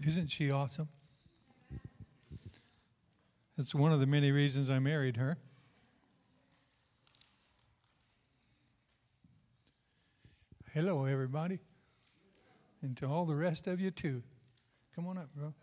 Isn't she awesome? That's one of the many reasons I married her. Hello, everybody. And to all the rest of you, too. Come on up, bro.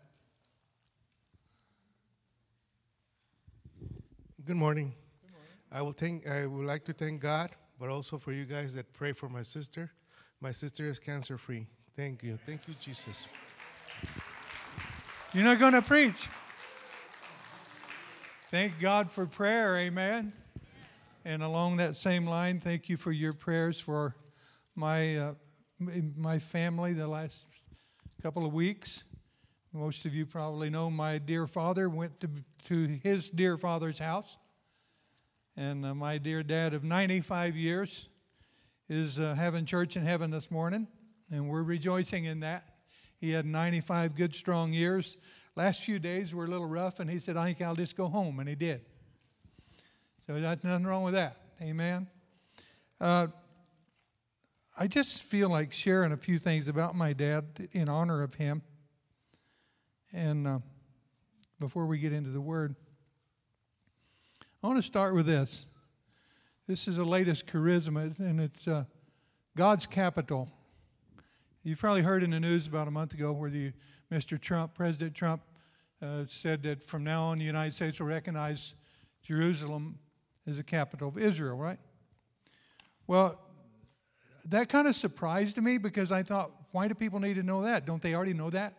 Good morning. I would like to thank God, but also for you guys that pray for my sister. My sister is cancer-free. Thank you. Thank you, Jesus. You're not going to preach. Thank God for prayer, amen. And along that same line, thank you for your prayers for my family the last couple of weeks. Most of you probably know my dear father went to his dear father's house. And my dear dad of 95 years is having church in heaven this morning. And we're rejoicing in that. He had 95 good, strong years. Last few days were a little rough, and he said, I think I'll just go home, and he did. So there's nothing wrong with that. Amen. I just feel like sharing a few things about my dad in honor of him. And before we get into the Word, I want to start with this. This is the latest charisma, and it's God's capital. You've probably heard in the news about a month ago where President Trump said that from now on the United States will recognize Jerusalem as the capital of Israel, right? Well, that kind of surprised me because I thought, why do people need to know that? Don't they already know that?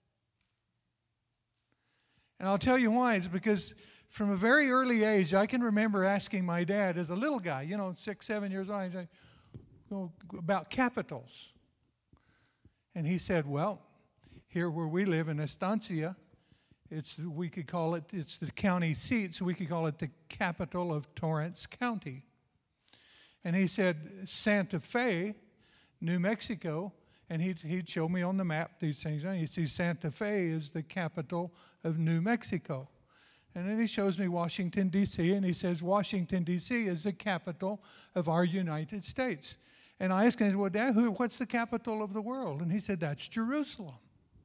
And I'll tell you why. It's because from a very early age, I can remember asking my dad as a little guy, 6, 7 years old, about capitals. And he said, well, here where we live in Estancia, it's the county seat, so we could call it the capital of Torrance County. And he said, Santa Fe, New Mexico, and he'd show me on the map these things. And he'd see Santa Fe is the capital of New Mexico. And then he shows me Washington, D.C., and he says Washington, D.C. is the capital of our United States. And I asked him, well, Dad, what's the capital of the world? And he said, that's Jerusalem.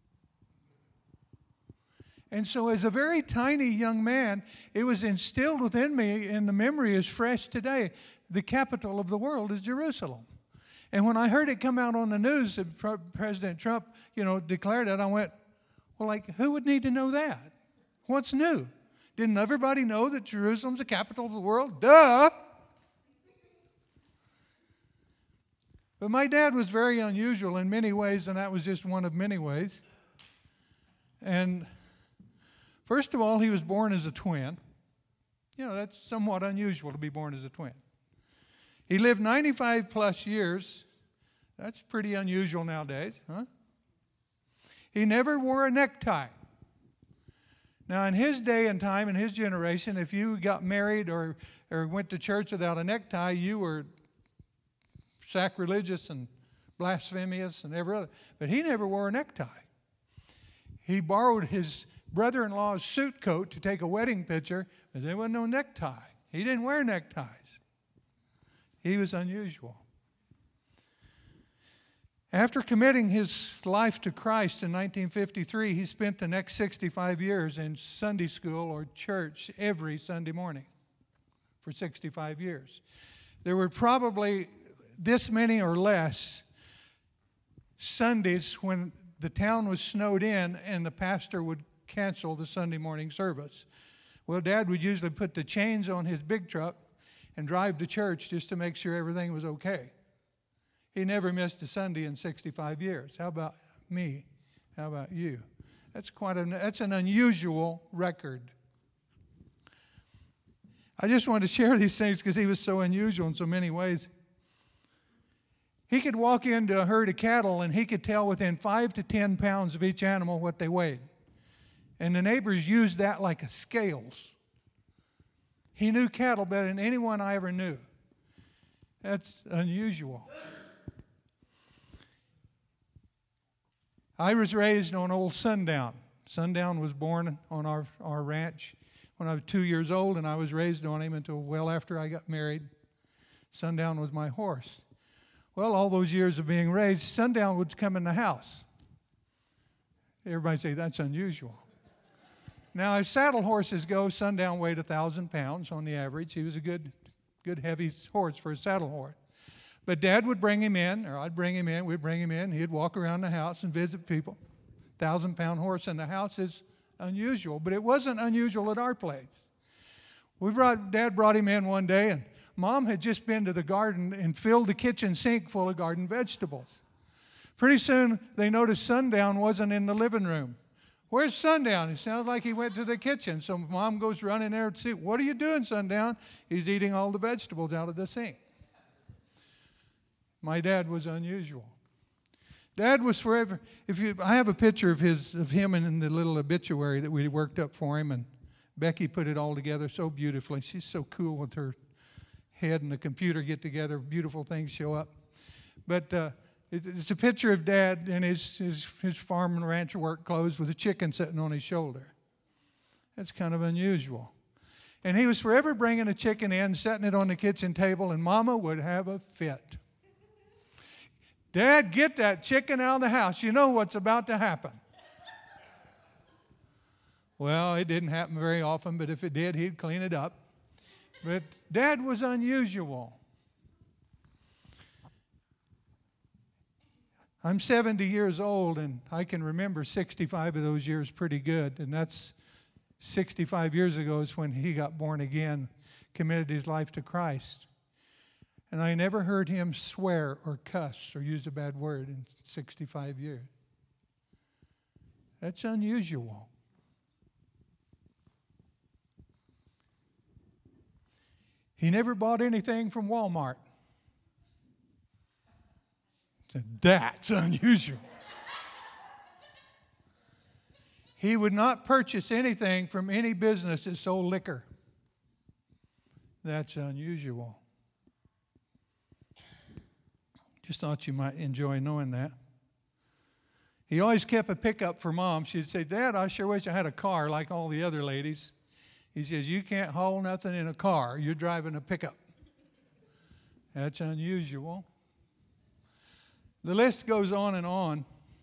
And so as a very tiny young man, it was instilled within me, and the memory is fresh today. The capital of the world is Jerusalem. And when I heard it come out on the news that President Trump, declared that, I went, well, who would need to know that? What's new? Didn't everybody know that Jerusalem's the capital of the world? Duh! But my dad was very unusual in many ways, and that was just one of many ways. And first of all, he was born as a twin. That's somewhat unusual to be born as a twin. He lived 95 plus years. That's pretty unusual nowadays, huh? He never wore a necktie. Now, in his day and time, in his generation, if you got married or went to church without a necktie, you were sacrilegious and blasphemous and every other. But he never wore a necktie. He borrowed his brother-in-law's suit coat to take a wedding picture, but there was no necktie. He didn't wear neckties. He was unusual. After committing his life to Christ in 1953, he spent the next 65 years in Sunday school or church every Sunday morning for 65 years. There were probably this many or less Sundays when the town was snowed in and the pastor would cancel the Sunday morning service. Well, Dad would usually put the chains on his big truck and drive to church just to make sure everything was okay. He never missed a Sunday in 65 years. How about me? How about you? That's an unusual record. I just wanted to share these things because he was so unusual in so many ways. He could walk into a herd of cattle and he could tell within 5 to 10 pounds of each animal what they weighed. And the neighbors used that like a scales. He knew cattle better than anyone I ever knew. That's unusual. I was raised on Old Sundown. Sundown was born on our ranch when I was 2 years old, and I was raised on him until well after I got married. Sundown was my horse. Well, all those years of being raised, Sundown would come in the house. Everybody say, that's unusual. Now, as saddle horses go, Sundown weighed 1,000 pounds on the average. He was a good heavy horse for a saddle horse. But Dad would bring him in, or I'd bring him in, we'd bring him in. He'd walk around the house and visit people. 1,000-pound horse in the house is unusual, but it wasn't unusual at our place. Dad brought him in one day, and Mom had just been to the garden and filled the kitchen sink full of garden vegetables. Pretty soon, they noticed Sundown wasn't in the living room. Where's Sundown? It sounds like he went to the kitchen. So Mom goes running there to see, what are you doing, Sundown? He's eating all the vegetables out of the sink. My dad was unusual. Dad was forever. I have a picture of him in the little obituary that we worked up for him, and Becky put it all together so beautifully. She's so cool with her head and the computer get together. Beautiful things show up. But it's a picture of Dad in his farm and ranch work clothes with a chicken sitting on his shoulder. That's kind of unusual. And he was forever bringing a chicken in, setting it on the kitchen table, and Mama would have a fit. Dad, get that chicken out of the house. You know what's about to happen. Well, it didn't happen very often, but if it did, he'd clean it up. But Dad was unusual. I'm 70 years old, and I can remember 65 of those years pretty good. And that's 65 years ago is when he got born again, committed his life to Christ. And I never heard him swear or cuss or use a bad word in 65 years. That's unusual. He never bought anything from Walmart. That's unusual. He would not purchase anything from any business that sold liquor. That's unusual. Just thought you might enjoy knowing that. He always kept a pickup for Mom. She'd say, Dad, I sure wish I had a car like all the other ladies. He says, you can't haul nothing in a car. You're driving a pickup. That's unusual. The list goes on and on.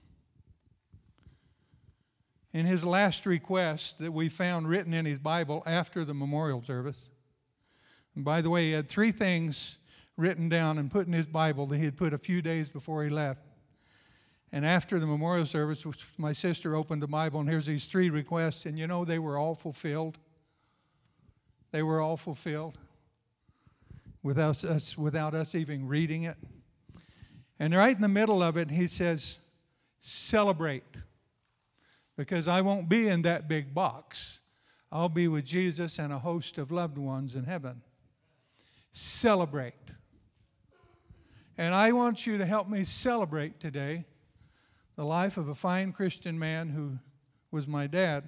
In his last request that we found written in his Bible after the memorial service, and by the way, he had 3 things written down and put in his Bible that he had put a few days before he left. And after the memorial service, my sister opened the Bible, and here's these 3 requests, and you know they were all fulfilled. They were all fulfilled without us even reading it. And right in the middle of it, he says, celebrate, because I won't be in that big box. I'll be with Jesus and a host of loved ones in heaven. Celebrate. And I want you to help me celebrate today the life of a fine Christian man who was my dad.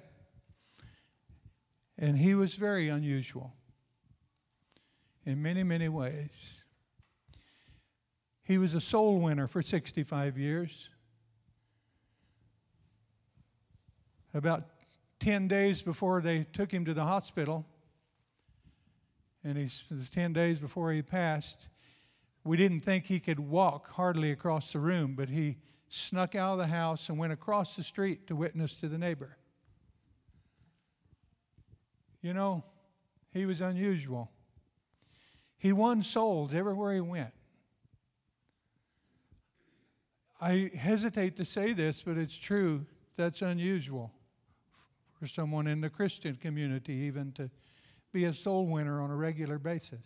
And he was very unusual in many, many ways. He was a soul winner for 65 years. About 10 days before they took him to the hospital, and it was 10 days before he passed, we didn't think he could walk hardly across the room, but he snuck out of the house and went across the street to witness to the neighbor. You know, he was unusual. He won souls everywhere he went. I hesitate to say this, but it's true. That's unusual for someone in the Christian community even to be a soul winner on a regular basis.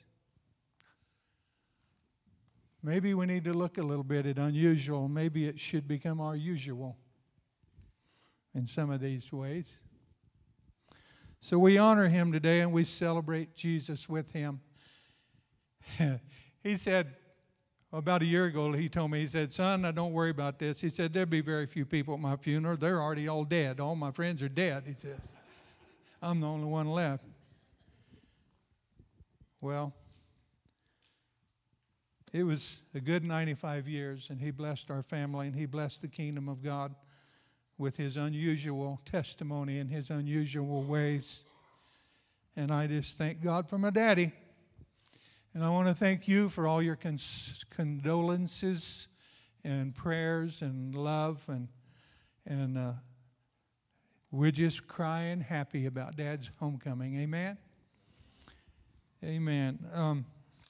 Maybe we need to look a little bit at unusual. Maybe it should become our usual in some of these ways. So we honor him today and we celebrate Jesus with him. He said, about a year ago, he told me, he said, son, don't worry about this. He said, there'll be very few people at my funeral. They're already all dead. All my friends are dead, he said. I'm the only one left. Well, it was a good 95 years, and he blessed our family, and he blessed the kingdom of God with his unusual testimony and his unusual ways. And I just thank God for my daddy. And I want to thank you for all your condolences and prayers and love and we're just crying happy about Dad's homecoming. Amen? Amen. Let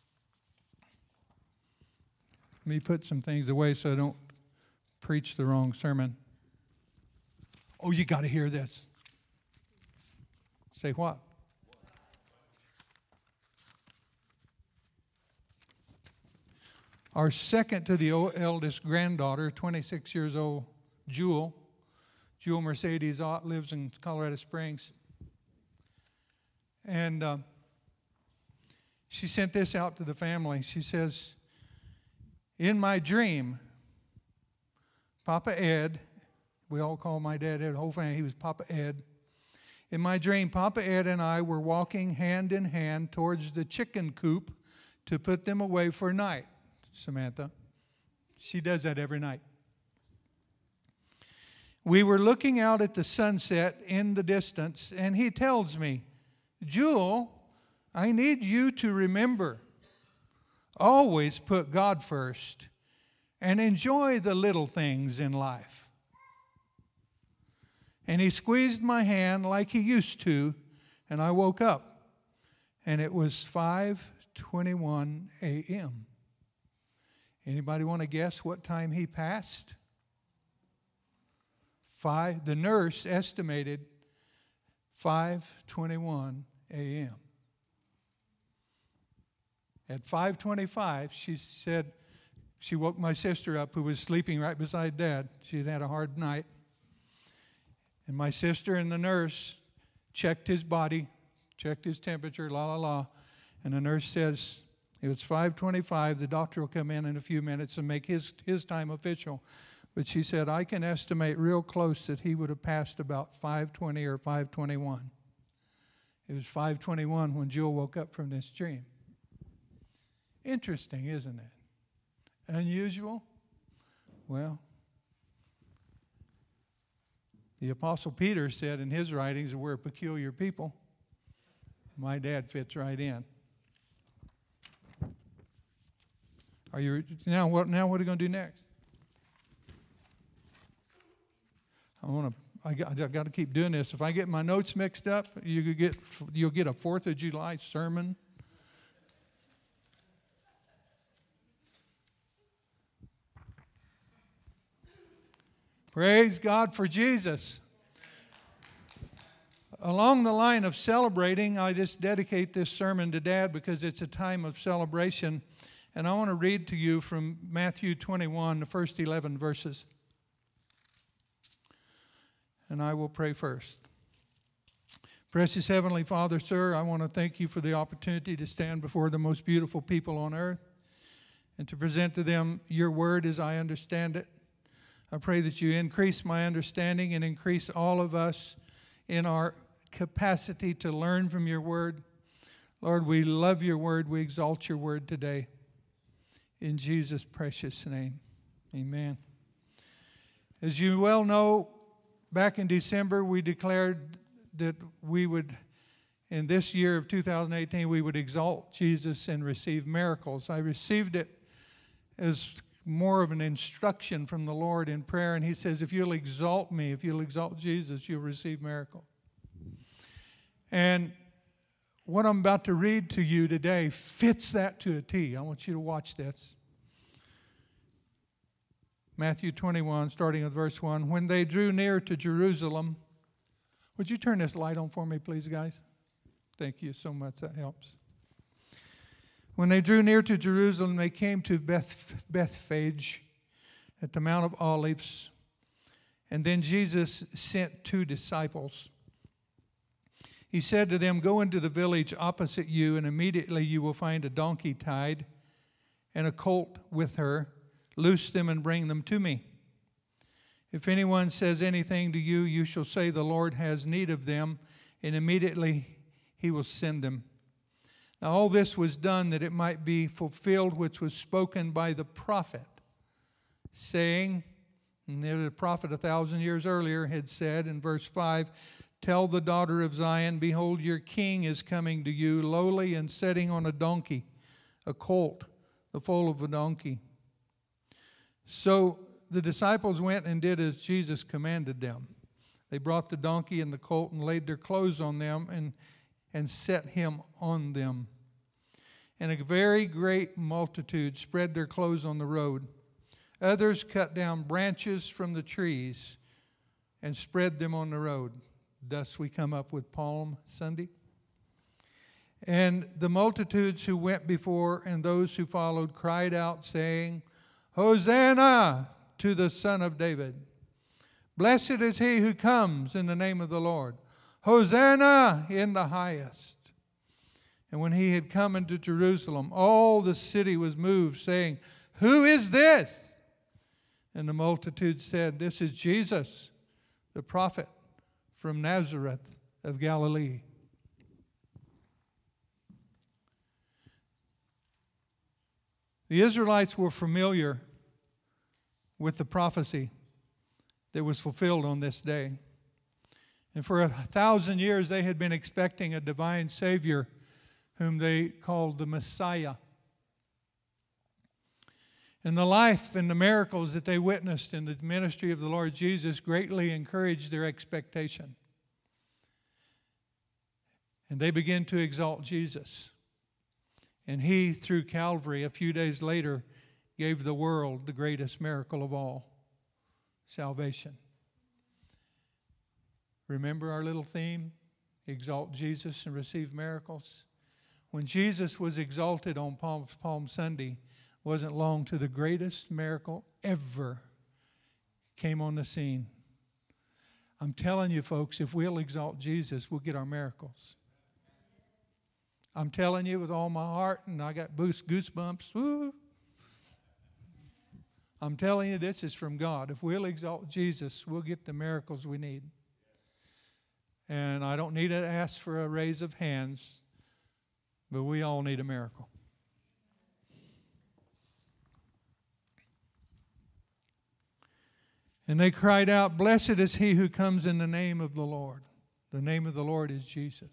me put some things away so I don't preach the wrong sermon. Oh, you got to hear this. Say what? Our second to the eldest granddaughter, 26 years old, Jewel Mercedes Ott, lives in Colorado Springs. And she sent this out to the family. She says, in my dream, Papa Ed, we all call my dad Ed, the whole family, he was Papa Ed. In my dream, Papa Ed and I were walking hand in hand towards the chicken coop to put them away for night. Samantha. She does that every night. We were looking out at the sunset in the distance, and he tells me, Jewel, I need you to remember, always put God first and enjoy the little things in life. And he squeezed my hand like he used to, and I woke up, and it was 5:21 a.m. Anybody want to guess what time he passed? The nurse estimated 5:21 a.m. At 5:25, she said, she woke my sister up who was sleeping right beside Dad. She had had a hard night. And my sister and the nurse checked his body, checked his temperature, And the nurse says, it was 5:25. The doctor will come in a few minutes and make his time official. But she said, I can estimate real close that he would have passed about 5:20 or 5:21. It was 5:21 when Jewel woke up from this dream. Interesting, isn't it? Unusual? Well, the Apostle Peter said in his writings that we're a peculiar people. My dad fits right in. Are you now? What are you going to do next? I got to keep doing this. If I get my notes mixed up, you'll get a 4th of July sermon. Praise God for Jesus. Along the line of celebrating, I just dedicate this sermon to Dad because it's a time of celebration. And I want to read to you from Matthew 21, the first 11 verses. And I will pray first. Precious Heavenly Father, sir, I want to thank you for the opportunity to stand before the most beautiful people on earth and to present to them your word as I understand it. I pray that you increase my understanding and increase all of us in our capacity to learn from your word. Lord, we love your word. We exalt your word today. In Jesus' precious name, amen. As you well know, back in December, we declared that we would, in this year of 2018, we would exalt Jesus and receive miracles. I received it as more of an instruction from the Lord in prayer, and he says, if you'll exalt me, if you'll exalt Jesus, you'll receive miracles. And what I'm about to read to you today fits that to a T. I want you to watch this. Matthew 21, starting with verse 1. When they drew near to Jerusalem, would you turn this light on for me, please, guys? Thank you so much. That helps. When they drew near to Jerusalem, they came to Bethphage at the Mount of Olives. And then Jesus sent 2 disciples. He said to them, go into the village opposite you, and immediately you will find a donkey tied and a colt with her. Loose them and bring them to me. If anyone says anything to you, you shall say the Lord has need of them, and immediately he will send them. Now all this was done that it might be fulfilled which was spoken by the prophet, saying, and the prophet 1,000 years earlier had said in verse 5, tell the daughter of Zion, behold, your king is coming to you, lowly and sitting on a donkey, a colt, the foal of a donkey. So the disciples went and did as Jesus commanded them. They brought the donkey and the colt and laid their clothes on them and set him on them. And a very great multitude spread their clothes on the road. Others cut down branches from the trees and spread them on the road. Thus we come up with Palm Sunday. And the multitudes who went before and those who followed cried out, saying, Hosanna to the Son of David. Blessed is he who comes in the name of the Lord. Hosanna in the highest. And when he had come into Jerusalem, all the city was moved, saying, Who is this? And the multitude said, This is Jesus, the prophet from Nazareth of Galilee. The Israelites were familiar with the prophecy that was fulfilled on this day. And for 1,000 years they had been expecting a divine Savior whom they called the Messiah. And the life and the miracles that they witnessed in the ministry of the Lord Jesus greatly encouraged their expectation. And they began to exalt Jesus. And he, through Calvary, a few days later, gave the world the greatest miracle of all, salvation. Remember our little theme? Exalt Jesus and receive miracles. When Jesus was exalted on Palm Sunday, wasn't long to the greatest miracle ever came on the scene. I'm telling you, folks, if we'll exalt Jesus, we'll get our miracles. I'm telling you with all my heart, and I got goosebumps. Woo. I'm telling you, this is from God. If we'll exalt Jesus, we'll get the miracles we need. And I don't need to ask for a raise of hands, but we all need a miracle. And they cried out, Blessed is he who comes in the name of the Lord. The name of the Lord is Jesus.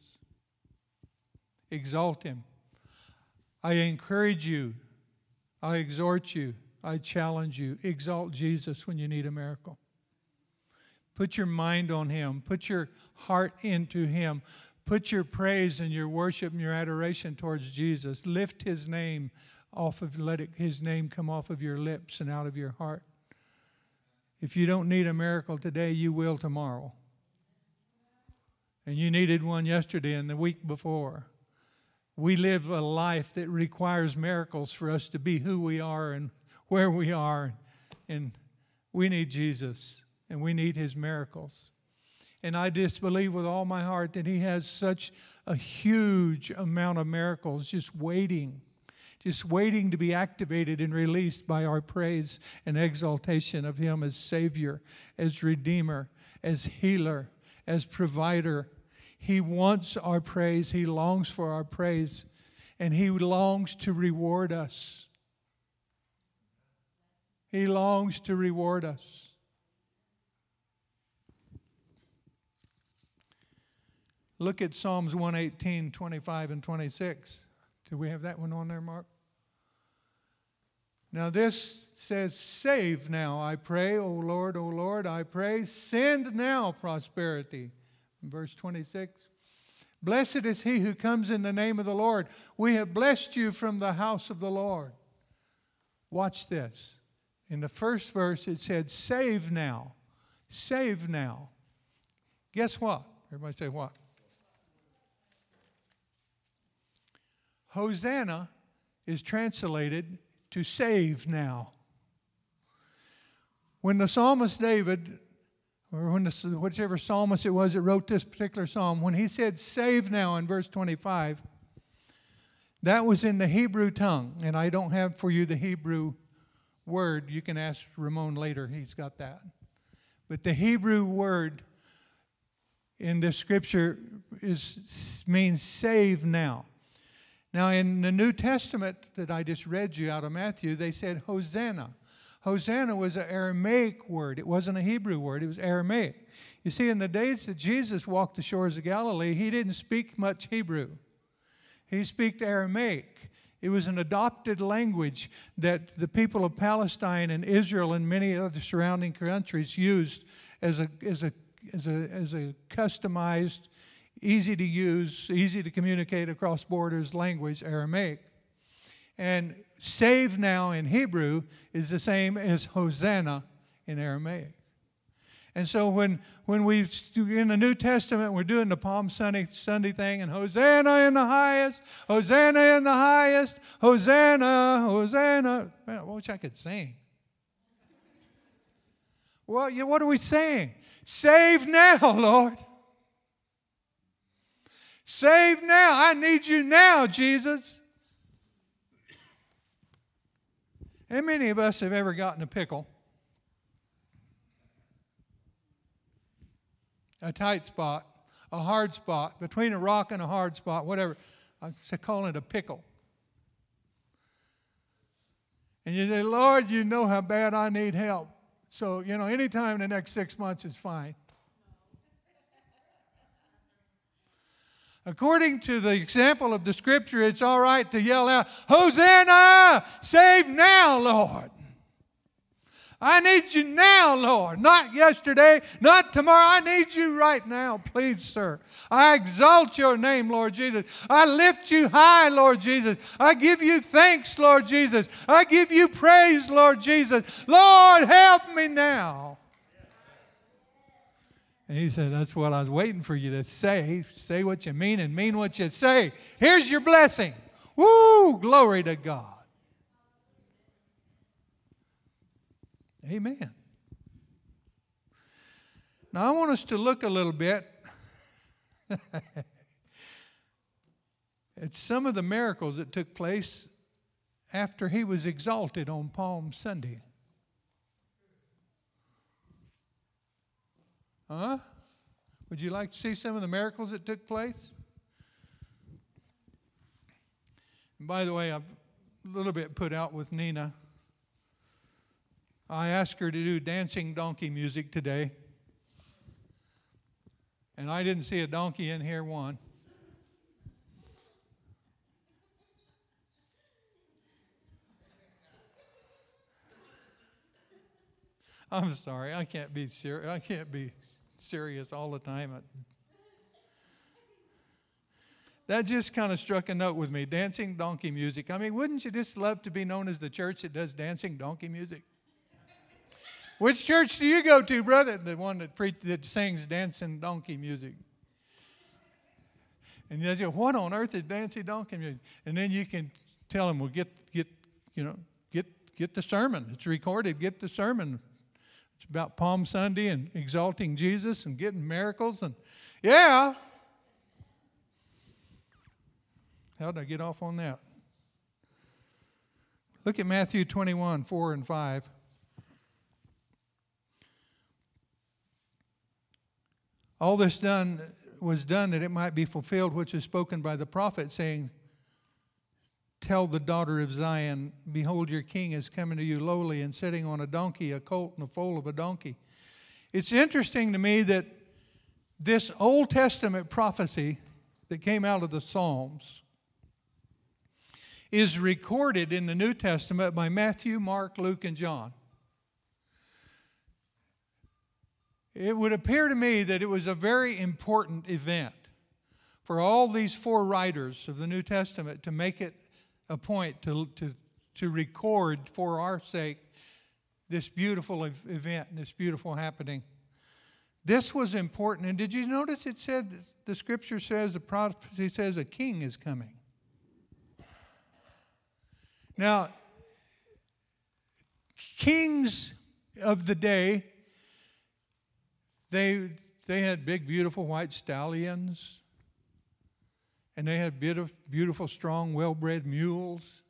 Exalt him. I encourage you. I exhort you. I challenge you. Exalt Jesus when you need a miracle. Put your mind on him. Put your heart into him. Put your praise and your worship and your adoration towards Jesus. Lift his name off of, his name come off of your lips and out of your heart. If you don't need a miracle today, you will tomorrow. And you needed one yesterday and the week before. We live a life that requires miracles for us to be who we are and where we are. And we need Jesus, and we need his miracles. And I just believe with all my heart that he has such a huge amount of miracles just waiting to be activated and released by our praise and exaltation of him as Savior, as Redeemer, as Healer, as Provider. He wants our praise. He longs for our praise. And he longs to reward us. He longs to reward us. Look at Psalms 118, 25 and 26. Do we have that one on there, Mark? Now this says, Save now, I pray, O Lord, I pray. Send now prosperity. In verse 26. Blessed is he who comes in the name of the Lord. We have blessed you from the house of the Lord. Watch this. In the first verse it said, Save now. Save now. Guess what? Everybody say what? Hosanna is translated to save now. When the psalmist David, or whichever psalmist it was that wrote this particular psalm, when he said save now in verse 25, that was in the Hebrew tongue. And I don't have for you the Hebrew word. You can ask Ramon later. He's got that. But the Hebrew word in the scripture means save now. Now, in the New Testament that I just read you out of Matthew, they said Hosanna. Hosanna was an Aramaic word. It wasn't a Hebrew word. It was Aramaic. You see, in the days that Jesus walked the shores of Galilee, he didn't speak much Hebrew. He spoke Aramaic. It was an adopted language that the people of Palestine and Israel and many other surrounding countries used as a a customized, easy to use, easy to communicate across borders language, Aramaic. And save now in Hebrew is the same as Hosanna in Aramaic. And so when we, in the New Testament, we're doing the Palm Sunday thing, and Hosanna in the highest, Hosanna in the highest, Hosanna, Hosanna. Man, I wish I could sing. Well, what are we saying? Save now, Lord. Save now. I need you now, Jesus. How many of us have ever gotten a pickle? A tight spot, a hard spot, between a rock and a hard spot, whatever. I call it a pickle. And you say, Lord, you know how bad I need help. So, anytime in the next 6 months is fine. According to the example of the Scripture, it's all right to yell out, Hosanna! Save now, Lord. I need you now, Lord. Not yesterday, not tomorrow. I need you right now, please, sir. I exalt your name, Lord Jesus. I lift you high, Lord Jesus. I give you thanks, Lord Jesus. I give you praise, Lord Jesus. Lord, help me now. And he said, that's what I was waiting for you to say. Say what you mean and mean what you say. Here's your blessing. Woo! Glory to God. Amen. Now, I want us to look a little bit at some of the miracles that took place after he was exalted on Palm Sunday. Huh? Would you like to see some of the miracles that took place? And by the way, I'm a little bit put out with Nina. I asked her to do dancing donkey music today. And I didn't see a donkey in here one. I'm sorry, I can't be serious all the time. That just kind of struck a note with me, dancing donkey music. I mean, wouldn't you just love to be known as the church that does dancing donkey music? Which church do you go to, brother? The one that sings dancing donkey music. And you say, what on earth is dancing donkey music? And then you can tell them, well, get the sermon. It's recorded. Get the sermon. It's about Palm Sunday and exalting Jesus and getting miracles. And yeah. How did I get off on that? Look at Matthew 21, 4 and 5. All this was done that it might be fulfilled, which is spoken by the prophet, saying, tell the daughter of Zion, behold, your king is coming to you lowly and sitting on a donkey, a colt and the foal of a donkey. It's interesting to me that this Old Testament prophecy that came out of the Psalms is recorded in the New Testament by Matthew, Mark, Luke, and John. It would appear to me that it was a very important event for all these four writers of the New Testament to make it a point to record for our sake this beautiful event, this beautiful happening. This was important. And did you notice it said, the Scripture says, the prophecy says a king is coming. Now, kings of the day, they had big, beautiful white stallions, and they had beautiful, strong, well-bred mules.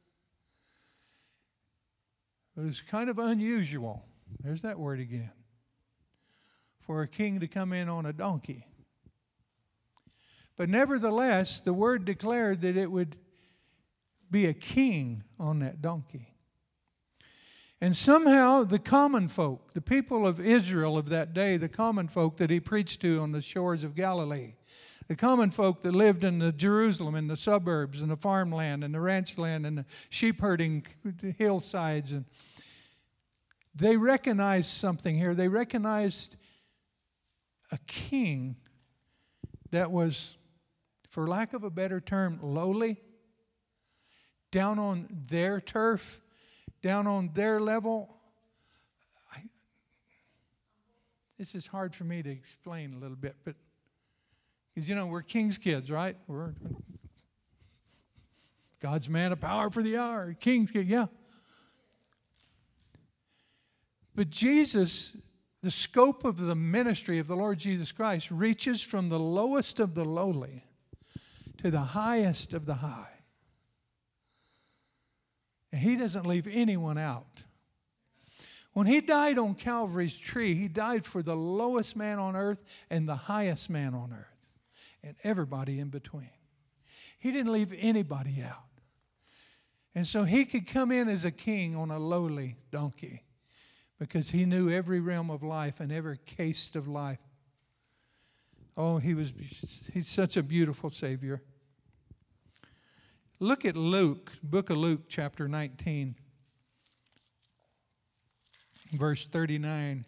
It was kind of unusual, there's that word again, for a king to come in on a donkey. But nevertheless, the word declared that it would be a king on that donkey. And somehow the common folk, the people of Israel of that day, the common folk that he preached to on the shores of Galilee, the common folk that lived in the Jerusalem, in the suburbs, and the farmland, and the ranch land, and the sheep herding hillsides, and they recognized something here. They recognized a king that was, for lack of a better term, lowly, down on their turf, down on their level. This is hard for me to explain a little bit, but because, we're king's kids, right? We're God's man of power for the hour. King's kid, yeah. But Jesus, the scope of the ministry of the Lord Jesus Christ reaches from the lowest of the lowly to the highest of the high. And he doesn't leave anyone out. When he died on Calvary's tree, he died for the lowest man on earth and the highest man on earth and everybody in between. He didn't leave anybody out. And so he could come in as a king on a lowly donkey because he knew every realm of life and every caste of life. Oh, he's such a beautiful Savior. Look at Luke, book of Luke, chapter 19. Verse 39.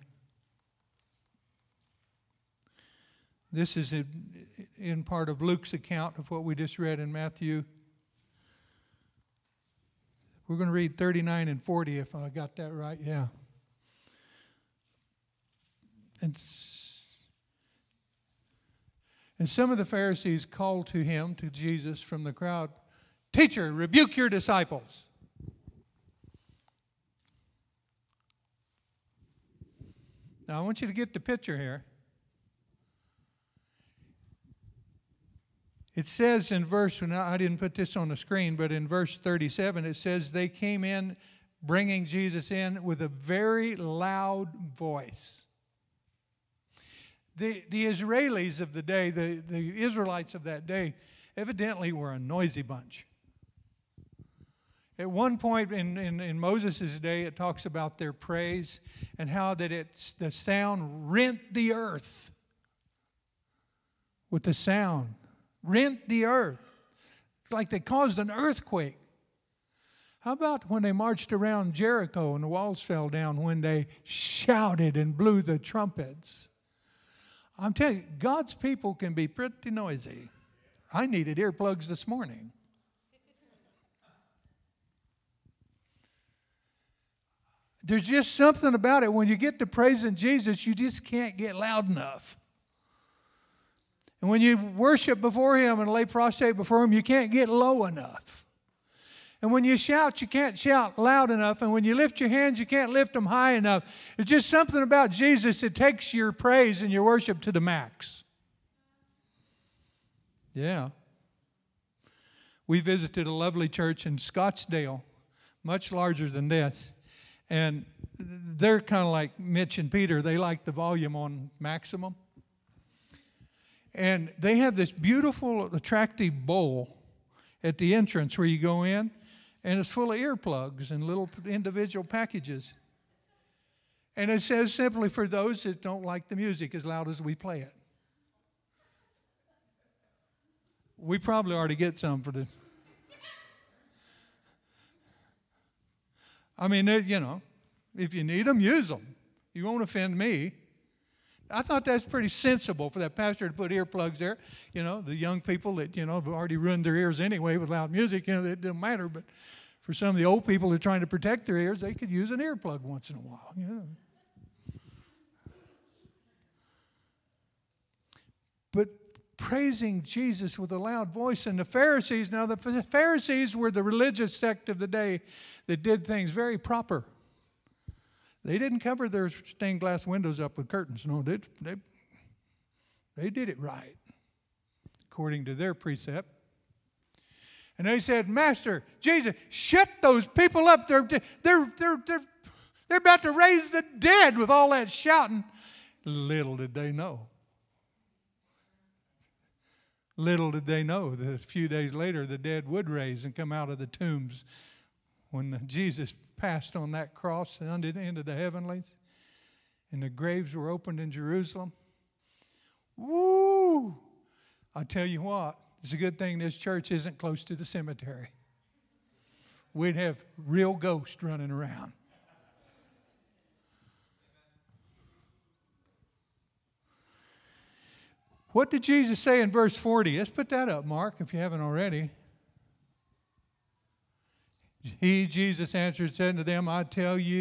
This is in part of Luke's account of what we just read in Matthew. We're going to read 39 and 40 if I got that right. Yeah. And some of the Pharisees called to him, to Jesus from the crowd, "Teacher, rebuke your disciples." Now, I want you to get the picture here. It says in verse, now I didn't put this on the screen, but in verse 37, it says they came in, bringing Jesus in with a very loud voice. The Israelis of the day, the Israelites of that day, evidently were a noisy bunch. At one point in Moses' day, it talks about their praise and how that the sound rent the earth with the sound. Rent the earth. It's like they caused an earthquake. How about when they marched around Jericho and the walls fell down, when they shouted and blew the trumpets? I'm telling you, God's people can be pretty noisy. I needed earplugs this morning. There's just something about it. When you get to praising Jesus, you just can't get loud enough. And when you worship before Him and lay prostrate before Him, you can't get low enough. And when you shout, you can't shout loud enough. And when you lift your hands, you can't lift them high enough. It's just something about Jesus that takes your praise and your worship to the max. Yeah. We visited a lovely church in Scottsdale, much larger than this. And they're kind of like Mitch and Peter. They like the volume on maximum. And they have this beautiful, attractive bowl at the entrance where you go in, and it's full of earplugs and little individual packages. And it says simply, for those that don't like the music as loud as we play it. We probably already get some for the... I mean, if you need them, use them. You won't offend me. I thought that's pretty sensible for that pastor to put earplugs there. The young people that, have already ruined their ears anyway with loud music, it doesn't matter. But for some of the old people who are trying to protect their ears, they could use an earplug once in a while. But praising Jesus with a loud voice. And the Pharisees were the religious sect of the day that did things very proper. They didn't cover their stained glass windows up with curtains. No, they did it right, according to their precept. And they said, "Master, Jesus, shut those people up. They're about to raise the dead with all that shouting." Little did they know. Little did they know that a few days later the dead would raise and come out of the tombs when Jesus passed on that cross into the heavenlies and the graves were opened in Jerusalem. Woo! I tell you what, it's a good thing this church isn't close to the cemetery. We'd have real ghosts running around. What did Jesus say in verse 40? Let's put that up, Mark, if you haven't already. He, Jesus, answered, said to them, I want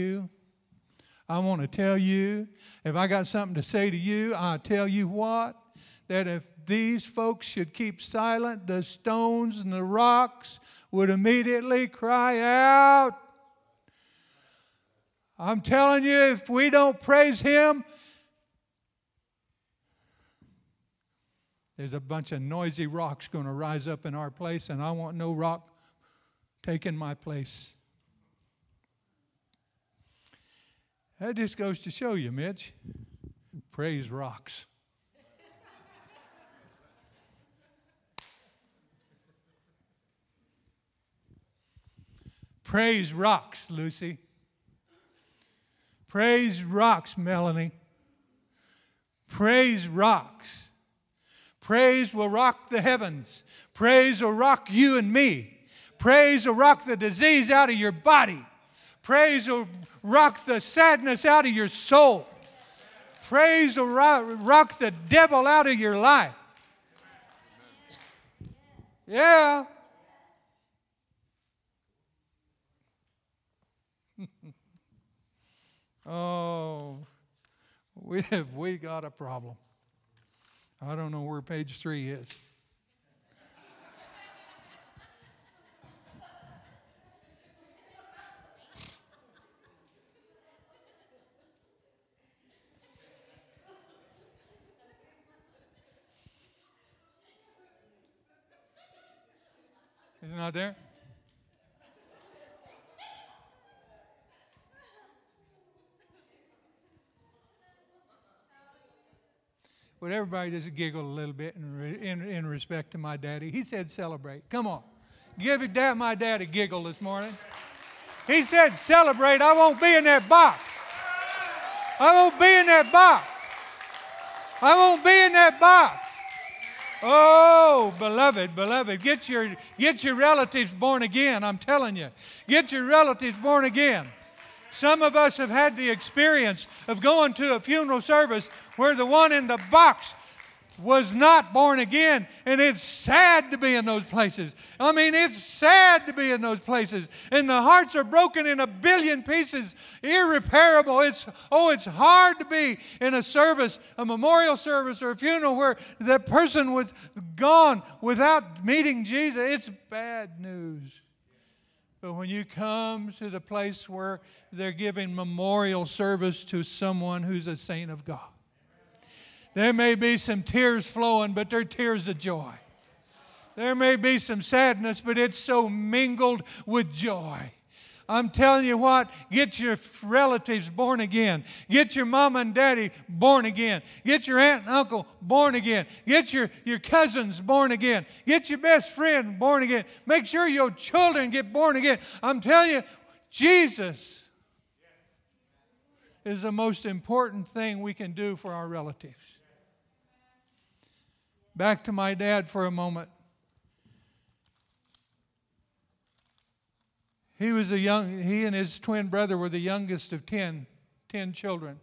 to tell you, if I got something to say to you, I'll tell you what, that if these folks should keep silent, the stones and the rocks would immediately cry out. I'm telling you, if we don't praise Him, there's a bunch of noisy rocks going to rise up in our place, and I want no rock taking my place. That just goes to show you, Mitch, praise rocks. Praise rocks, Lucy. Praise rocks, Melanie. Praise rocks. Praise will rock the heavens. Praise will rock you and me. Praise will rock the disease out of your body. Praise will rock the sadness out of your soul. Praise will rock the devil out of your life. Yeah. Oh, we got a problem. I don't know where page 3 is. Is it not there? Would everybody just giggle a little bit in respect to my daddy? He said celebrate. Come on. Give my dad a giggle this morning. He said celebrate. I won't be in that box. I won't be in that box. I won't be in that box. Oh, beloved, get your relatives born again. I'm telling you. Get your relatives born again. Some of us have had the experience of going to a funeral service where the one in the box was not born again, and it's sad to be in those places. I mean, it's sad to be in those places, and the hearts are broken in a billion pieces, irreparable. It's hard to be in a service, a memorial service or a funeral where that person was gone without meeting Jesus. It's bad news. But when you come to the place where they're giving memorial service to someone who's a saint of God, there may be some tears flowing, but they're tears of joy. There may be some sadness, but it's so mingled with joy. I'm telling you what, get your relatives born again. Get your mom and daddy born again. Get your aunt and uncle born again. Get your cousins born again. Get your best friend born again. Make sure your children get born again. I'm telling you, Jesus is the most important thing we can do for our relatives. Back to my dad for a moment. He and his twin brother were the youngest of 10 children.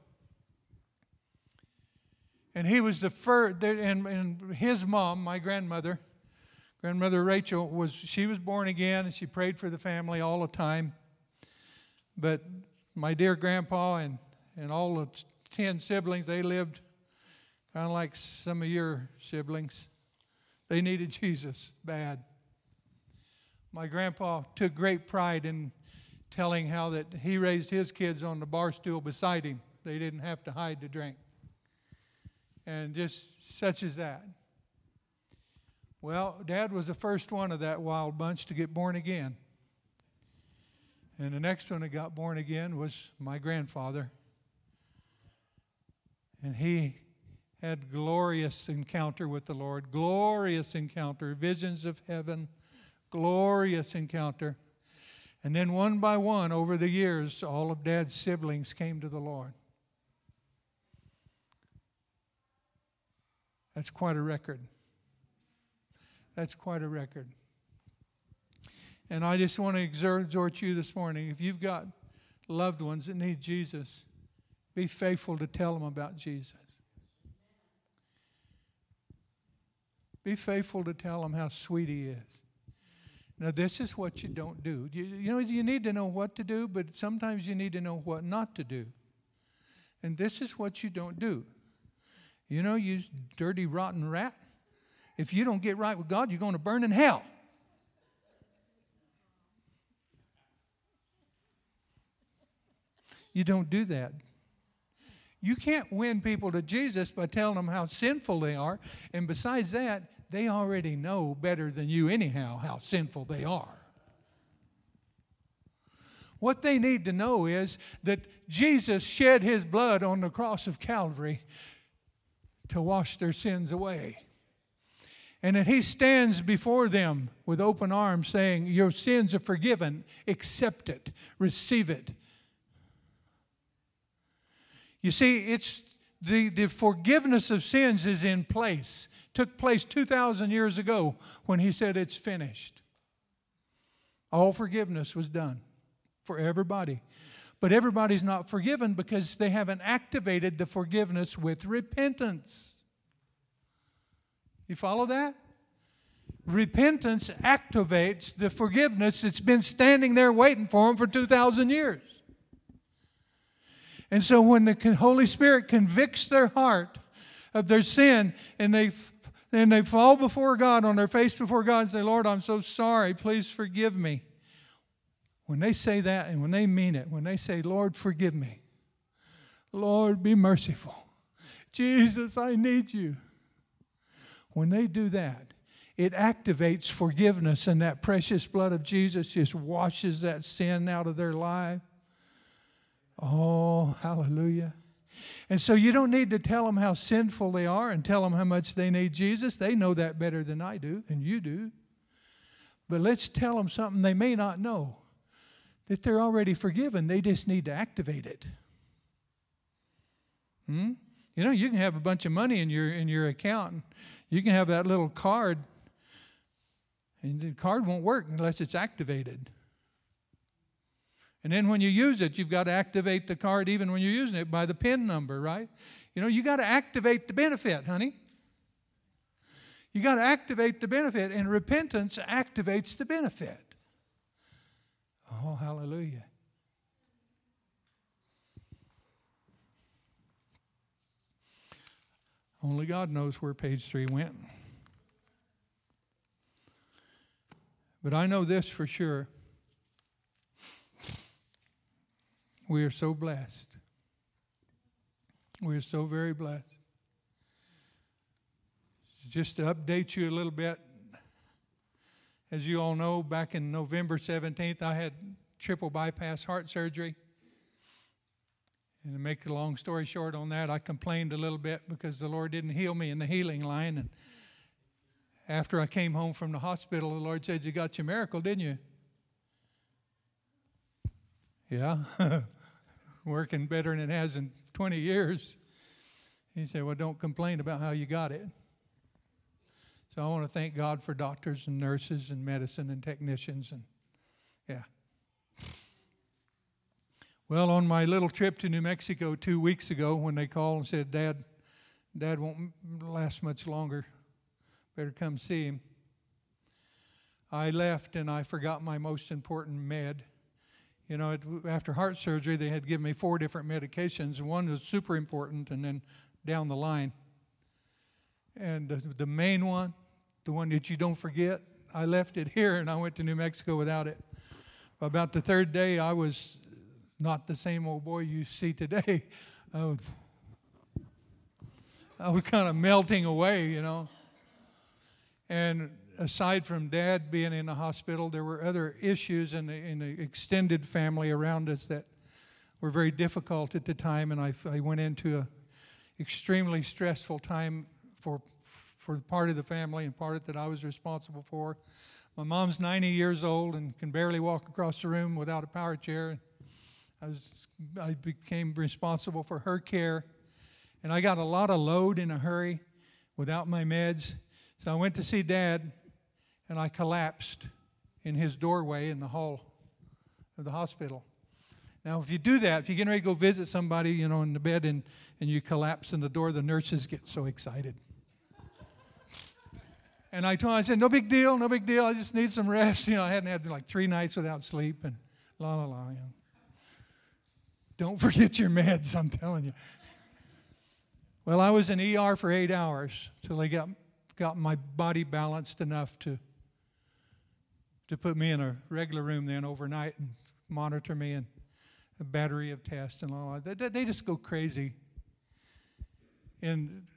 And he was the first, and his mom, my grandmother Rachel, she was born again, and she prayed for the family all the time. But my dear grandpa and all the 10 siblings, they lived kind of like some of your siblings. They needed Jesus bad. My grandpa took great pride in telling how that he raised his kids on the bar stool beside him. They didn't have to hide to drink. And just such as that. Well, Dad was the first one of that wild bunch to get born again. And the next one that got born again was my grandfather. And he had glorious encounter with the Lord. Glorious encounter. Visions of heaven. Glorious encounter. And then one by one, over the years, all of Dad's siblings came to the Lord. That's quite a record. That's quite a record. And I just want to exhort you this morning, if you've got loved ones that need Jesus, be faithful to tell them about Jesus. Be faithful to tell them how sweet He is. Now, this is what you don't do. You need to know what to do, but sometimes you need to know what not to do. And this is what you don't do. You dirty, rotten rat. If you don't get right with God, you're going to burn in hell. You don't do that. You can't win people to Jesus by telling them how sinful they are. And besides that, they already know better than you anyhow how sinful they are. What they need to know is that Jesus shed His blood on the cross of Calvary to wash their sins away. And that He stands before them with open arms saying, your sins are forgiven. Accept it. Receive it. You see, it's the forgiveness of sins is in place. Took place 2,000 years ago when He said it's finished. All forgiveness was done for everybody. But everybody's not forgiven because they haven't activated the forgiveness with repentance. You follow that? Repentance activates the forgiveness that's been standing there waiting for them for 2,000 years. And so when the Holy Spirit convicts their heart of their sin and they fall before God, on their face before God, and say, Lord, I'm so sorry, please forgive me. When they say that and when they mean it, when they say, Lord, forgive me. Lord, be merciful. Jesus, I need you. When they do that, it activates forgiveness, and that precious blood of Jesus just washes that sin out of their life. Oh, hallelujah. And so you don't need to tell them how sinful they are and tell them how much they need Jesus. They know that better than I do and you do. But let's tell them something they may not know, that they're already forgiven. They just need to activate it. You can have a bunch of money in your account. You can have that little card, and the card won't work unless it's activated. And then when you use it, you've got to activate the card even when you're using it by the PIN number, right? You got to activate the benefit, honey. You got to activate the benefit, and repentance activates the benefit. Oh, hallelujah. Only God knows where page 3 went. But I know this for sure. We are so blessed. We are so very blessed. Just to update you a little bit, as you all know, back in November 17th, I had triple bypass heart surgery. And to make a long story short on that, I complained a little bit because the Lord didn't heal me in the healing line. And after I came home from the hospital, the Lord said, you got your miracle, didn't you? Yeah. Working better than it has in 20 years. He said, well, don't complain about how you got it. So I want to thank God for doctors and nurses and medicine and technicians. And yeah. Well, on my little trip to New Mexico 2 weeks ago, when they called and said, Dad won't last much longer. Better come see him. I left and I forgot my most important med. After heart surgery, they had given me 4 different medications. One was super important, and then down the line. And the main one, the one that you don't forget, I left it here, and I went to New Mexico without it. About the 3rd day, I was not the same old boy you see today. I was kind of melting away, And aside from Dad being in the hospital, there were other issues in the extended family around us that were very difficult at the time, and I went into an extremely stressful time for part of the family and part that I was responsible for. My mom's 90 years old and can barely walk across the room without a power chair. I became responsible for her care, and I got a lot of load in a hurry without my meds. So I went to see Dad, and I collapsed in his doorway in the hall of the hospital. Now, if you do that, if you're getting ready to go visit somebody, in the bed, and you collapse in the door, the nurses get so excited. And I said, no big deal, no big deal. I just need some rest. I hadn't had like 3 nights without sleep and la, la, la. Don't forget your meds, I'm telling you. Well, I was in ER for 8 hours till they got my body balanced enough to put me in a regular room then overnight and monitor me and a battery of tests and all that. They just go crazy. And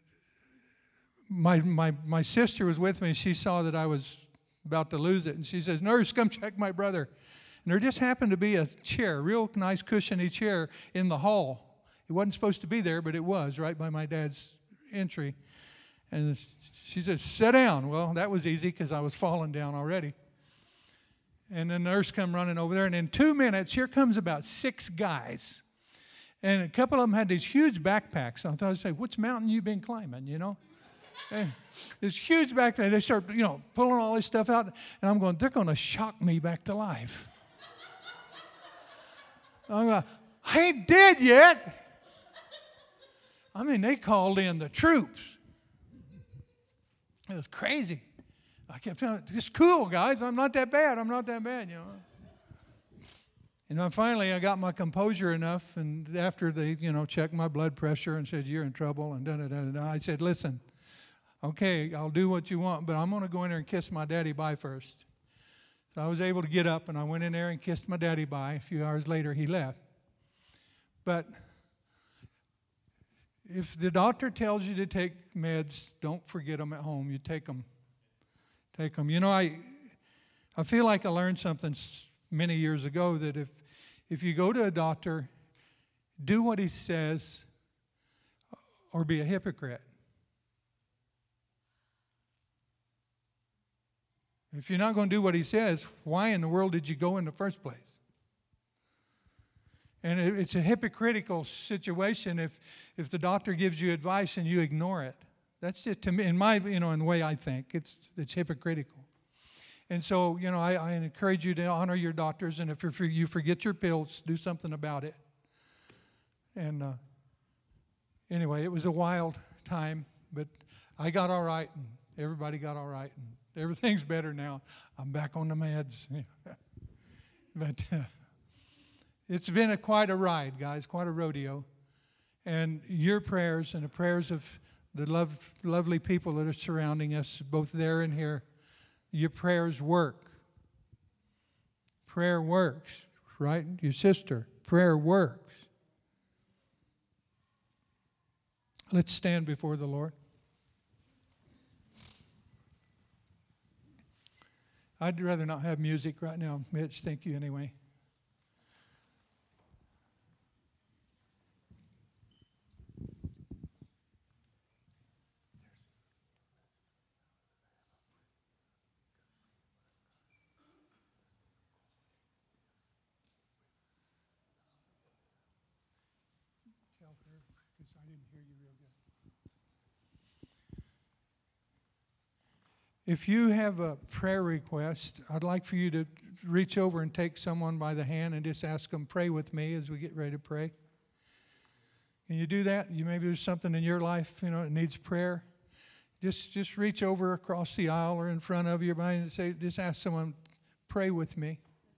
my sister was with me, and she saw that I was about to lose it, and she says, "Nurse, come check my brother." And there just happened to be a chair, real nice cushiony chair in the hall. It wasn't supposed to be there, but it was right by my dad's entry. And she said, "Sit down." Well, that was easy because I was falling down already. And the nurse come running over there, and in 2 minutes, here comes about 6 guys. And a couple of them had these huge backpacks. I thought, I'd say, "Which mountain you been climbing, And this huge backpack, they start, pulling all this stuff out. And I'm going, they're going to shock me back to life. I'm going, I ain't dead yet. I mean, they called in the troops. It was crazy. I kept telling them, "It's cool, guys. I'm not that bad. I'm not that bad, And finally, I got my composure enough, and after they, checked my blood pressure and said, "You're in trouble," and da-da-da-da-da, I said, "Listen, okay, I'll do what you want, but I'm going to go in there and kiss my daddy bye first." So I was able to get up, and I went in there and kissed my daddy bye. A few hours later, he left. But if the doctor tells you to take meds, don't forget them at home. You take them. Take them. I feel like I learned something many years ago that if you go to a doctor, do what he says or be a hypocrite. If you're not going to do what he says, why in the world did you go in the first place? And it's a hypocritical situation if the doctor gives you advice and you ignore it. That's it to me, in the way I think. It's hypocritical. And so, I encourage you to honor your doctors, and if you forget your pills, do something about it. And anyway, it was a wild time, but I got all right, and everybody got all right, and everything's better now. I'm back on the meds. But it's been quite a ride, guys, quite a rodeo. And your prayers and the prayers of the lovely people that are surrounding us, both there and here, your prayers work. Prayer works, right? Your sister, prayer works. Let's stand before the Lord. I'd rather not have music right now, Mitch. Thank you anyway. Because I didn't hear you real good. If you have a prayer request, I'd like for you to reach over and take someone by the hand and just ask them, "Pray with me," as we get ready to pray. Can you do that? Maybe there's something in your life, that needs prayer. Just reach over across the aisle or in front of you and say, just ask someone, "Pray with me."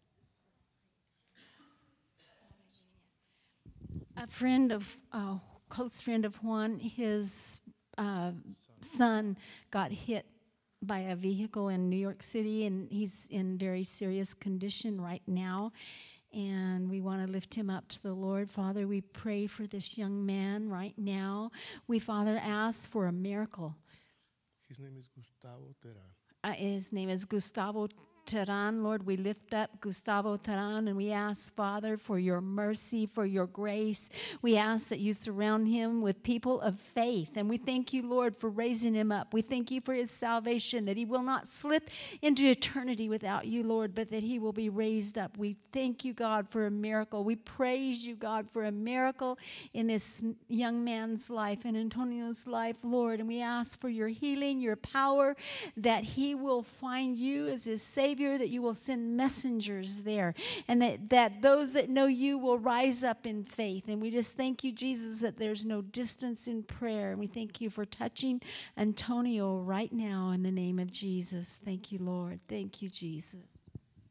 A close friend of Juan, his son got hit by a vehicle in New York City, and he's in very serious condition right now. And we want to lift him up to the Lord. Father, we pray for this young man right now. We, Father, ask for a miracle. His name is Gustavo Terán. His name is Gustavo Terán. Lord, we lift up Gustavo Terán, and we ask, Father, for your mercy, for your grace. We ask that you surround him with people of faith, and we thank you, Lord, for raising him up. We thank you for his salvation, that he will not slip into eternity without you, Lord, but that he will be raised up. We thank you, God, for a miracle. We praise you, God, for a miracle in this young man's life and Antonio's life, Lord, and we ask for your healing, your power, that he will find you as his Savior Savior, that you will send messengers there, and that those that know you will rise up in faith. And we just thank you, Jesus, that there's no distance in prayer. And we thank you for touching Antonio right now in the name of Jesus. Thank you, Lord. Thank you, Jesus.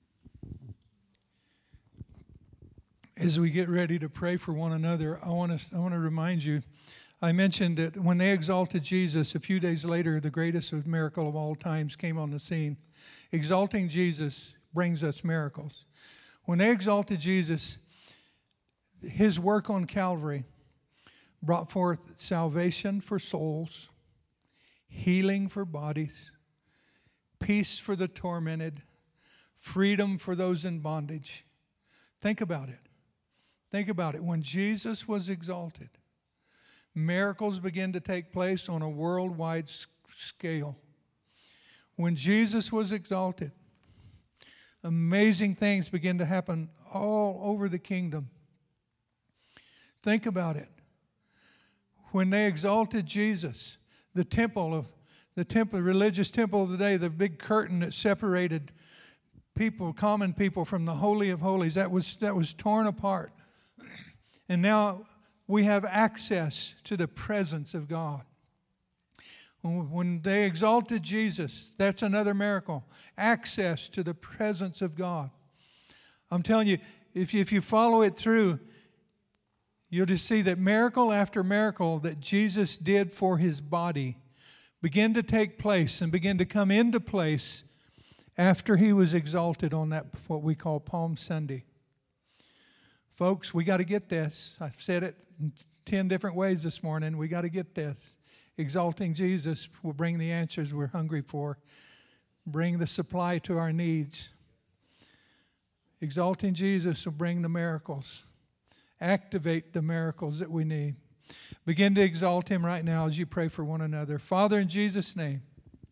As we get ready to pray for one another, I want to remind you, I mentioned that when they exalted Jesus, a few days later, the greatest miracle of all times came on the scene. Exalting Jesus brings us miracles. When they exalted Jesus, his work on Calvary brought forth salvation for souls, healing for bodies, peace for the tormented, freedom for those in bondage. Think about it. Think about it. When Jesus was exalted, miracles began to take place on a worldwide scale. When Jesus was exalted, amazing things began to happen all over the kingdom. Think about it. When they exalted Jesus, the religious temple of the day, the big curtain that separated people, common people, from the Holy of Holies, that was torn apart. And now we have access to the presence of God. When they exalted Jesus, that's another miracle. Access to the presence of God. I'm telling you, if you follow it through, you'll just see that miracle after miracle that Jesus did for his body begin to take place and begin to come into place after he was exalted on that, what we call Palm Sunday. Folks, we got to get this. I've said it in 10 different ways this morning. We got to get this. Exalting Jesus will bring the answers we're hungry for, bring the supply to our needs. Exalting Jesus will bring the miracles, activate the miracles that we need. Begin to exalt him right now as you pray for one another. Father, in Jesus' name,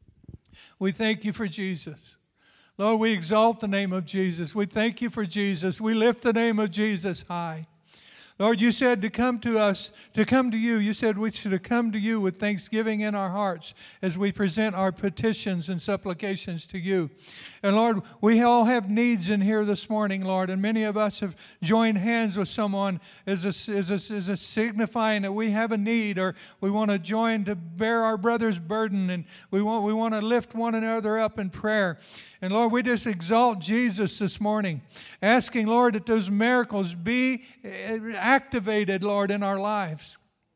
we thank you for Jesus. Lord, we exalt the name of Jesus. We thank you for Jesus. We lift the name of Jesus high. Lord, you said to come to us, to come to you. You said we should come to you with thanksgiving in our hearts as we present our petitions and supplications to you. And Lord, we all have needs in here this morning, Lord, and many of us have joined hands with someone as a signifying that we have a need, or we want to join to bear our brother's burden, and we want to lift one another up in prayer. And Lord, we just exalt Jesus this morning, asking, Lord, that those miracles be activated, Lord, in our lives.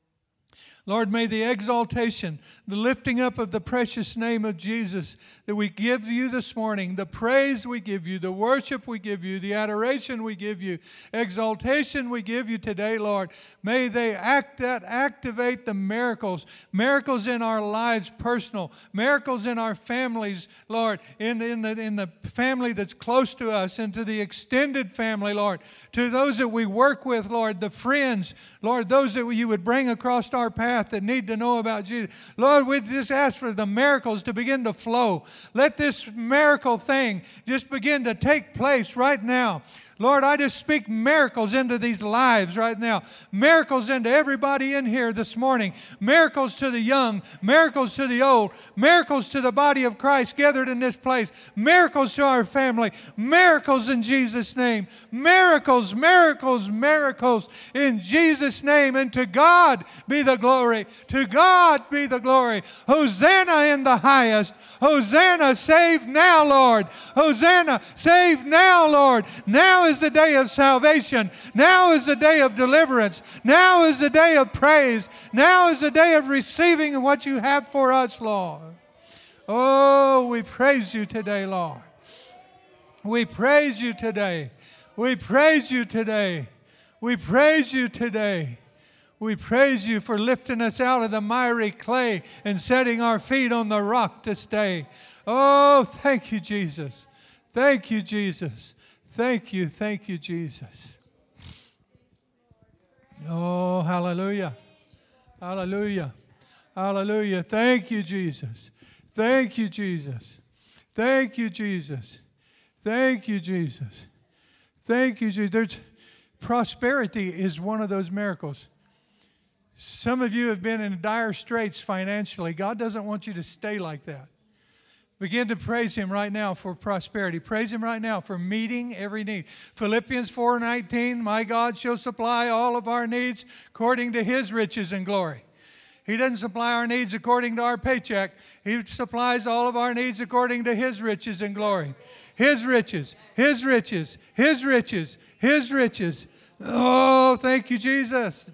Lord, may the exaltation, the lifting up of the precious name of Jesus that we give you this morning, the praise we give you, the worship we give you, the adoration we give you, exaltation we give you today, Lord, may they activate the miracles in our lives personal, miracles in our families, Lord, in the family that's close to us, and to the extended family, Lord, to those that we work with, Lord, the friends, Lord, those that you would bring across our path that need to know about Jesus. Lord, we just ask for the miracles to begin to flow. Let this miracle thing just begin to take place right now. Lord, I just speak miracles into these lives right now. Miracles into everybody in here this morning. Miracles to the young. Miracles to the old. Miracles to the body of Christ gathered in this place. Miracles to our family. Miracles in Jesus' name. Miracles, miracles, miracles in Jesus' name. And to God be the glory. To God be the glory. Hosanna in the highest. Hosanna, save now, Lord. Hosanna, save now, Lord. Now is the day of salvation. Now is the day of deliverance. Now is the day of praise. Now is the day of receiving what you have for us, Lord. Oh, we praise you today, Lord. We praise you today. We praise you today. We praise you today. We praise you for lifting us out of the miry clay and setting our feet on the rock to stay. Oh, thank you, Jesus. Thank you, Jesus. Thank you, Jesus. Oh, hallelujah. Hallelujah. Hallelujah. Thank you, Jesus. Thank you, Jesus. Thank you, Jesus. Thank you, Jesus. Thank you, Jesus. Prosperity is one of those miracles. Some of you have been in dire straits financially. God doesn't want you to stay like that. Begin to praise Him right now for prosperity. Praise Him right now for meeting every need. Philippians 4:19, my God shall supply all of our needs according to His riches and glory. He doesn't supply our needs according to our paycheck. He supplies all of our needs according to His riches and glory. His riches, His riches, His riches, His riches. Oh, thank you, Jesus.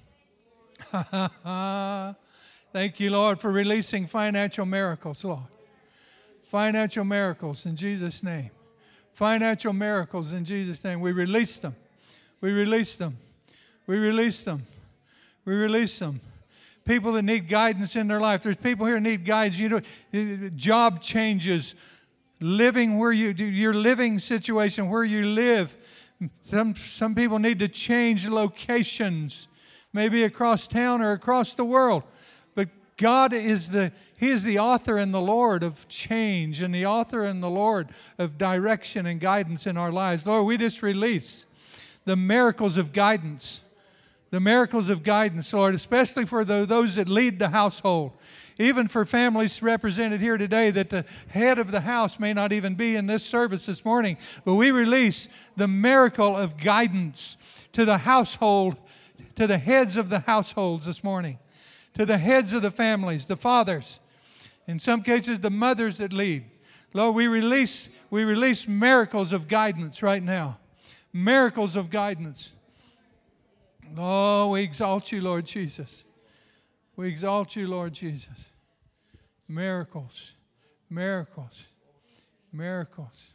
Thank you, Lord, for releasing financial miracles, Lord. Financial miracles in Jesus' name. Financial miracles in Jesus' name. We release them. We release them. We release them. We release them. People that need guidance in their life. There's people here who need guidance. You know, job changes, living where your living situation, where you live. Some people need to change locations, maybe across town or across the world. But God is He is the author and the Lord of change, and the author and the Lord of direction and guidance in our lives. Lord, we just release the miracles of guidance. The miracles of guidance, Lord, especially for those that lead the household. Even for families represented here today that the head of the house may not even be in this service this morning. But we release the miracle of guidance to the household, to the heads of the households this morning, to the heads of the families, the fathers, in some cases the mothers that lead. Lord, we release miracles of guidance right now. Miracles of guidance. Oh, we exalt you, Lord Jesus. We exalt you, Lord Jesus. Miracles, miracles, miracles.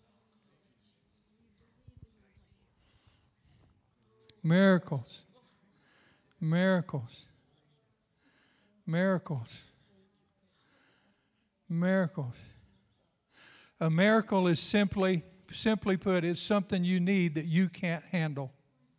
Miracles, miracles, miracles, miracles. A miracle is simply put, is something you need that you can't handle.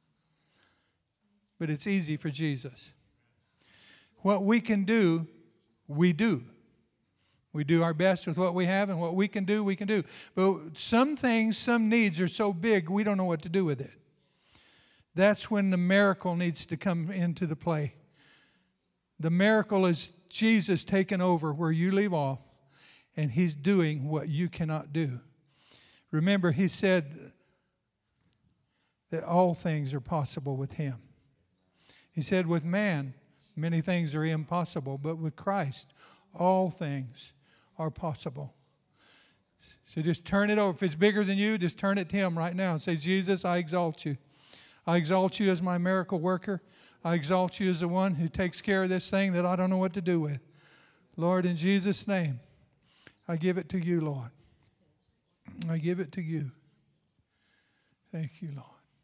But it's easy for Jesus. What we can do, we do. We do our best with what we have, and what we can do, we can do. But some things, some needs are so big, we don't know what to do with it. That's when the miracle needs to come into the play. The miracle is Jesus taking over where you leave off, and He's doing what you cannot do. Remember, He said that all things are possible with Him. He said with man, many things are impossible, but with Christ, all things are possible. So just turn it over. If it's bigger than you, just turn it to Him right now and say, Jesus, I exalt you. I exalt you as my miracle worker. I exalt you as the one who takes care of this thing that I don't know what to do with. Lord, in Jesus' name, I give it to you, Lord. I give it to you. Thank you, Lord.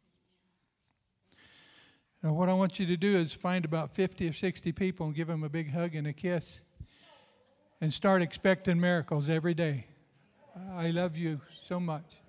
Now, what I want you to do is find about 50 or 60 people and give them a big hug and a kiss and start expecting miracles every day. I love you so much.